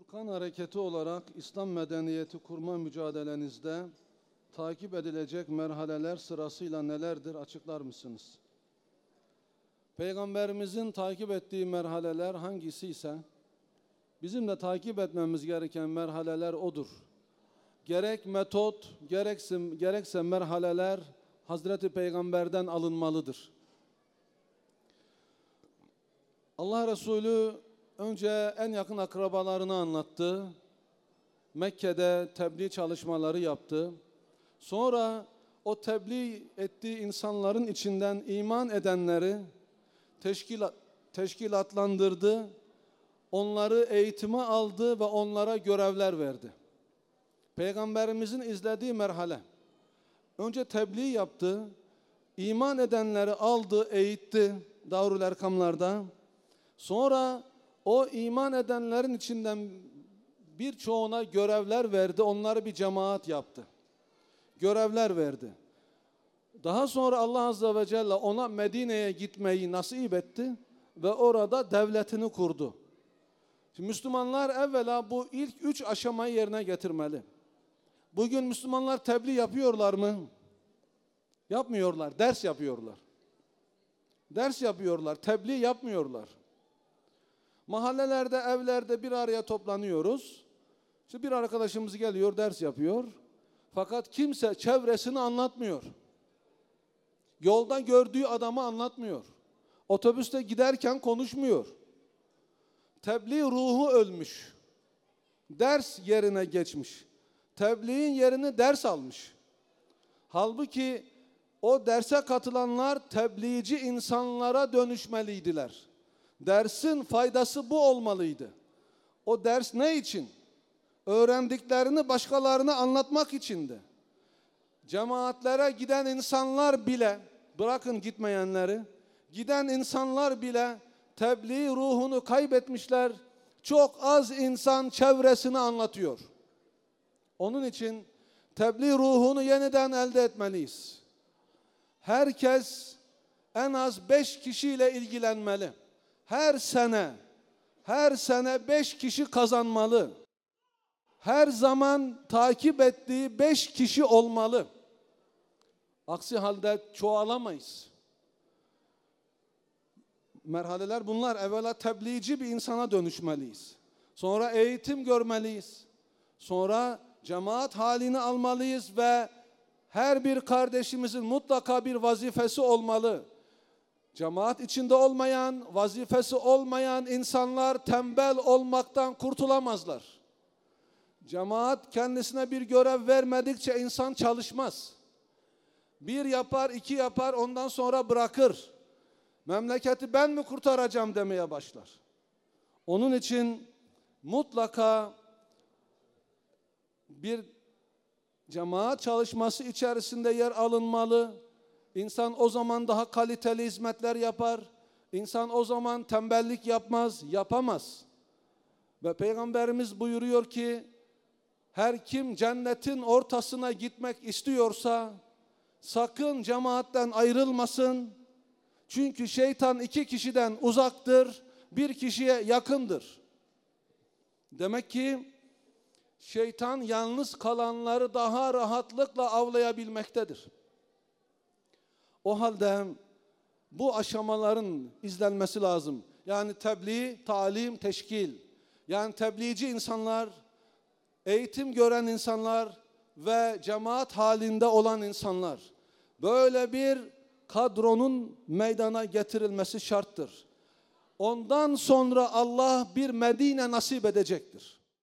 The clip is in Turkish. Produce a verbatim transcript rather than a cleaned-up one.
Furkan Hareketi olarak İslam medeniyeti kurma mücadelenizde takip edilecek merhaleler sırasıyla nelerdir, açıklar mısınız? Peygamberimizin takip ettiği merhaleler hangisi ise bizim de takip etmemiz gereken merhaleler odur. Gerek metot, gerekse, gerekse merhaleler Hazreti Peygamber'den alınmalıdır. Allah Resulü önce en yakın akrabalarını anlattı. Mekke'de tebliğ çalışmaları yaptı. Sonra o tebliğ ettiği insanların içinden iman edenleri teşkilat, teşkilatlandırdı. Onları eğitime aldı ve onlara görevler verdi. Peygamberimizin izlediği merhale. Önce tebliğ yaptı. İman edenleri aldı, eğitti Darul Erkamlar'da. Sonra o iman edenlerin içinden birçoğuna görevler verdi. Onları bir cemaat yaptı. Görevler verdi. Daha sonra Allah Azze ve Celle ona Medine'ye gitmeyi nasip etti ve orada devletini kurdu. Şimdi Müslümanlar evvela bu ilk üç aşamayı yerine getirmeli. Bugün Müslümanlar tebliğ yapıyorlar mı? Yapmıyorlar, ders yapıyorlar. Ders yapıyorlar, tebliğ yapmıyorlar. Mahallelerde, evlerde bir araya toplanıyoruz. İşte bir arkadaşımız geliyor, ders yapıyor. Fakat kimse çevresini anlatmıyor. Yolda gördüğü adamı anlatmıyor. Otobüste giderken konuşmuyor. Tebliğ ruhu ölmüş. Ders yerine geçmiş. Tebliğin yerini ders almış. Halbuki o derse katılanlar tebliğci insanlara dönüşmeliydiler. Dersin faydası bu olmalıydı. O ders ne için? Öğrendiklerini başkalarına anlatmak içindi. Cemaatlere giden insanlar bile, bırakın gitmeyenleri, giden insanlar bile tebliğ ruhunu kaybetmişler. Çok az insan çevresini anlatıyor. Onun için tebliğ ruhunu yeniden elde etmeliyiz. Herkes en az beş kişiyle ilgilenmeli. Her sene, her sene beş kişi kazanmalı. Her zaman takip ettiği beş kişi olmalı. Aksi halde çoğalamayız. Merhaleler bunlar. Evvela tebliğci bir insana dönüşmeliyiz. Sonra eğitim görmeliyiz. Sonra cemaat halini almalıyız ve her bir kardeşimizin mutlaka bir vazifesi olmalı. Cemaat içinde olmayan, vazifesi olmayan insanlar tembel olmaktan kurtulamazlar. Cemaat kendisine bir görev vermedikçe insan çalışmaz. Bir yapar, iki yapar, ondan sonra bırakır. Memleketi ben mi kurtaracağım demeye başlar. Onun için mutlaka bir cemaat çalışması içerisinde yer alınmalı. İnsan o zaman daha kaliteli hizmetler yapar. İnsan o zaman tembellik yapmaz, yapamaz. Ve Peygamberimiz buyuruyor ki, her kim cennetin ortasına gitmek istiyorsa, sakın cemaatten ayrılmasın. Çünkü şeytan iki kişiden uzaktır, bir kişiye yakındır. Demek ki şeytan yalnız kalanları daha rahatlıkla avlayabilmektedir. O halde bu aşamaların izlenmesi lazım. Yani tebliğ, talim, teşkil. Yani tebliğci insanlar, eğitim gören insanlar ve cemaat halinde olan insanlar. Böyle bir kadronun meydana getirilmesi şarttır. Ondan sonra Allah bir Medine nasip edecektir.